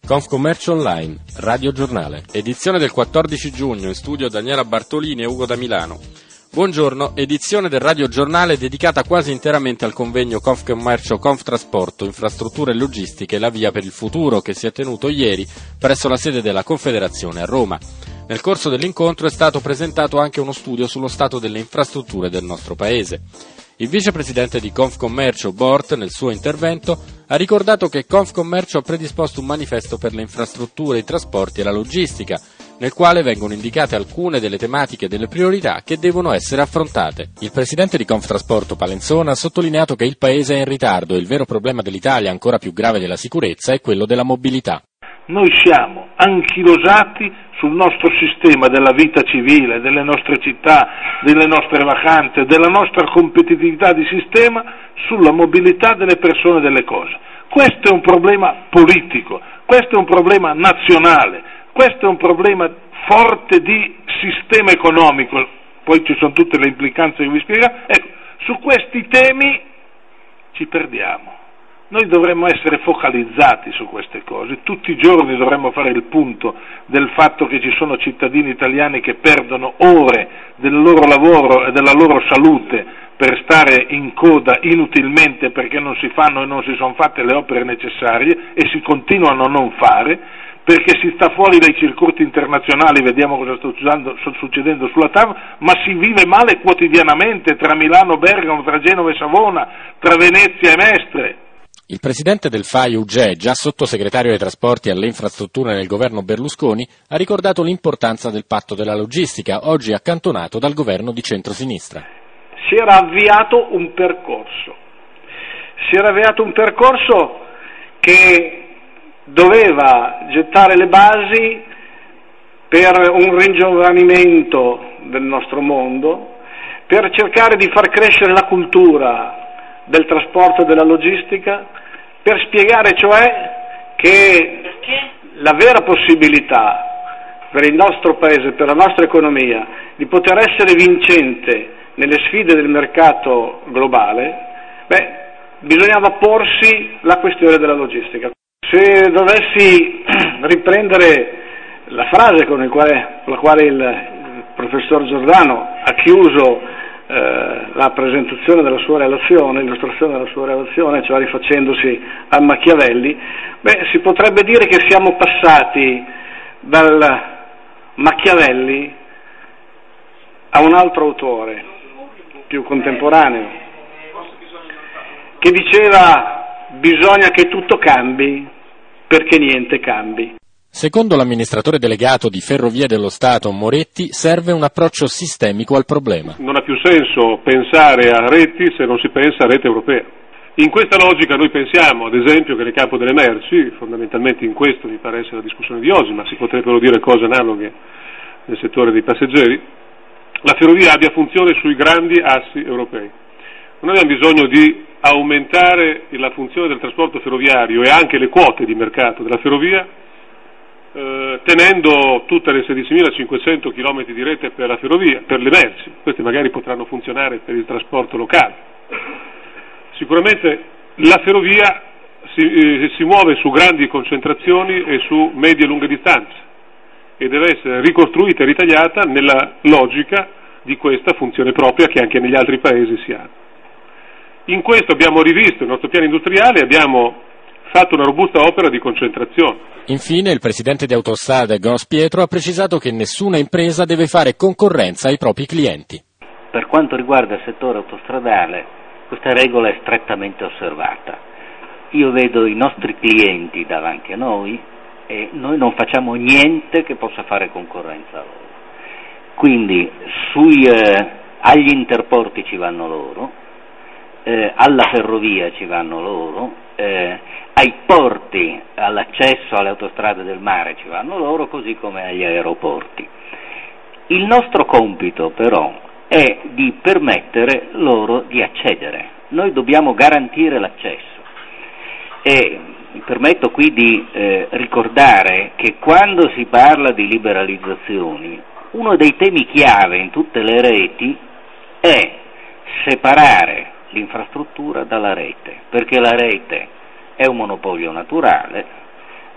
Confcommercio Online, Radio Giornale, edizione del 14 giugno, in studio Daniela Bartolini e Ugo da Milano. Buongiorno, edizione del Radio Giornale dedicata quasi interamente al convegno Confcommercio Conftrasporto, Infrastrutture e Logistiche, la via per il futuro, che si è tenuto ieri presso la sede della Confederazione a Roma. Nel corso dell'incontro è stato presentato anche uno studio sullo stato delle infrastrutture del nostro Paese. Il vicepresidente di Confcommercio, Bort, nel suo intervento, ha ricordato che Confcommercio ha predisposto un manifesto per le infrastrutture, i trasporti e la logistica, nel quale vengono indicate alcune delle tematiche e delle priorità che devono essere affrontate. Il presidente di Conftrasporto, Palenzona, ha sottolineato che il Paese è in ritardo e il vero problema dell'Italia, ancora più grave della sicurezza, è quello della mobilità. Noi siamo anchilosati sul nostro sistema della vita civile, delle nostre città, delle nostre vacanze, della nostra competitività di sistema sulla mobilità delle persone e delle cose. Questo è un problema politico, questo è un problema nazionale, questo è un problema forte di sistema economico, poi ci sono tutte le implicanze che vi spiego. Ecco, su questi temi ci perdiamo. Noi dovremmo essere focalizzati su queste cose, tutti i giorni dovremmo fare il punto del fatto che ci sono cittadini italiani che perdono ore del loro lavoro e della loro salute per stare in coda inutilmente perché non si fanno e non si sono fatte le opere necessarie e si continuano a non fare, perché si sta fuori dai circuiti internazionali, vediamo cosa sta succedendo sulla TAV, ma si vive male quotidianamente tra Milano e Bergamo, tra Genova e Savona, tra Venezia e Mestre. Il presidente del FAI Ugè, già sottosegretario ai trasporti e alle infrastrutture nel governo Berlusconi, ha ricordato l'importanza del patto della logistica, oggi accantonato dal governo di centrosinistra. Si era avviato un percorso che doveva gettare le basi per un ringiovanimento del nostro mondo, per cercare di far crescere la cultura del trasporto e della logistica, per spiegare cioè che la vera possibilità per il nostro Paese, per la nostra economia, di poter essere vincente nelle sfide del mercato globale, bisognava porsi la questione della logistica. Se dovessi riprendere la frase con la quale il professor Giordano ha chiuso la presentazione della sua relazione, l'illustrazione della sua relazione, cioè rifacendosi a Machiavelli, si potrebbe dire che siamo passati dal Machiavelli a un altro autore più contemporaneo che diceva: bisogna che tutto cambi perché niente cambi. Secondo l'amministratore delegato di Ferrovie dello Stato, Moretti, serve un approccio sistemico al problema. Non ha più senso pensare a reti se non si pensa a rete europea. In questa logica noi pensiamo, ad esempio, che nel campo delle merci, fondamentalmente in questo mi pare essere la discussione di oggi, ma si potrebbero dire cose analoghe nel settore dei passeggeri, la ferrovia abbia funzione sui grandi assi europei. Noi abbiamo bisogno di aumentare la funzione del trasporto ferroviario e anche le quote di mercato della ferrovia, tenendo tutte le 16.500 km di rete per la ferrovia, per le merci. Queste magari potranno funzionare per il trasporto locale. Sicuramente la ferrovia si muove su grandi concentrazioni e su medie e lunghe distanze e deve essere ricostruita e ritagliata nella logica di questa funzione propria che anche negli altri paesi si ha. In questo abbiamo rivisto il nostro piano industriale e abbiamo fatto una robusta opera di concentrazione. Infine, il presidente di Autostrade, Gros Pietro, ha precisato che nessuna impresa deve fare concorrenza ai propri clienti. Per quanto riguarda il settore autostradale, questa regola è strettamente osservata. Io vedo i nostri clienti davanti a noi e noi non facciamo niente che possa fare concorrenza a loro. Quindi agli interporti ci vanno loro, alla ferrovia ci vanno loro, ai porti, all'accesso alle autostrade del mare ci vanno loro, così come agli aeroporti. Il nostro compito però è di permettere loro di accedere. Noi dobbiamo garantire l'accesso e mi permetto qui di ricordare che quando si parla di liberalizzazioni, uno dei temi chiave in tutte le reti è separare l'infrastruttura dalla rete, perché la rete è un monopolio naturale,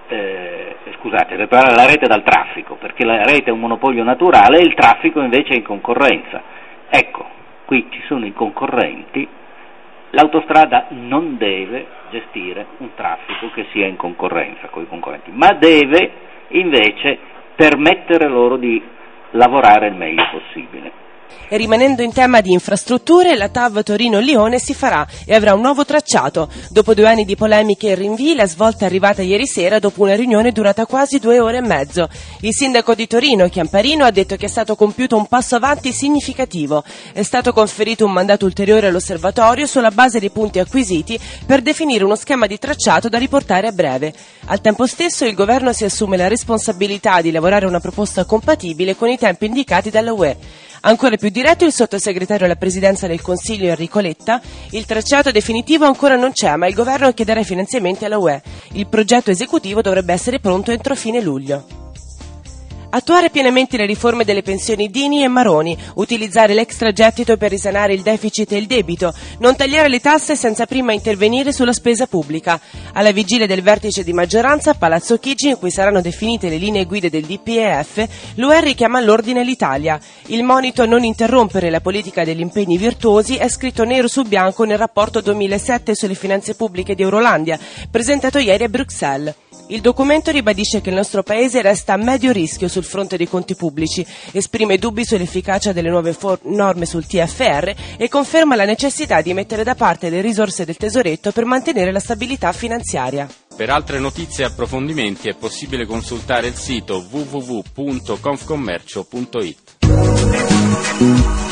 separare la rete dal traffico, perché la rete è un monopolio naturale e il traffico invece è in concorrenza. Ecco, qui ci sono i concorrenti, l'autostrada non deve gestire un traffico che sia in concorrenza con i concorrenti, ma deve invece permettere loro di lavorare il meglio possibile. E rimanendo in tema di infrastrutture, la TAV Torino-Lione si farà e avrà un nuovo tracciato. Dopo 2 anni di polemiche e rinvii, la svolta è arrivata ieri sera dopo una riunione durata quasi 2 ore e mezzo. Il sindaco di Torino, Chiamparino, ha detto che è stato compiuto un passo avanti significativo. È stato conferito un mandato ulteriore all'osservatorio sulla base dei punti acquisiti per definire uno schema di tracciato da riportare a breve. Al tempo stesso il governo si assume la responsabilità di lavorare a una proposta compatibile con i tempi indicati dalla UE. Ancora più diretto il sottosegretario alla presidenza del Consiglio Enrico Letta: il tracciato definitivo ancora non c'è, ma il governo chiederà finanziamenti alla UE. Il progetto esecutivo dovrebbe essere pronto entro fine luglio. Attuare pienamente le riforme delle pensioni Dini e Maroni, utilizzare l'extragettito per risanare il deficit e il debito, non tagliare le tasse senza prima intervenire sulla spesa pubblica. Alla vigilia del vertice di maggioranza a Palazzo Chigi, in cui saranno definite le linee guida del DPEF, l'UE richiama all'ordine l'Italia. Il monito a non interrompere la politica degli impegni virtuosi è scritto nero su bianco nel rapporto 2007 sulle finanze pubbliche di Eurolandia, presentato ieri a Bruxelles. Il documento ribadisce che il nostro Paese resta a medio rischio sul fronte dei conti pubblici, esprime dubbi sull'efficacia delle nuove norme sul TFR e conferma la necessità di mettere da parte le risorse del tesoretto per mantenere la stabilità finanziaria. Per altre notizie e approfondimenti è possibile consultare il sito www.confcommercio.it.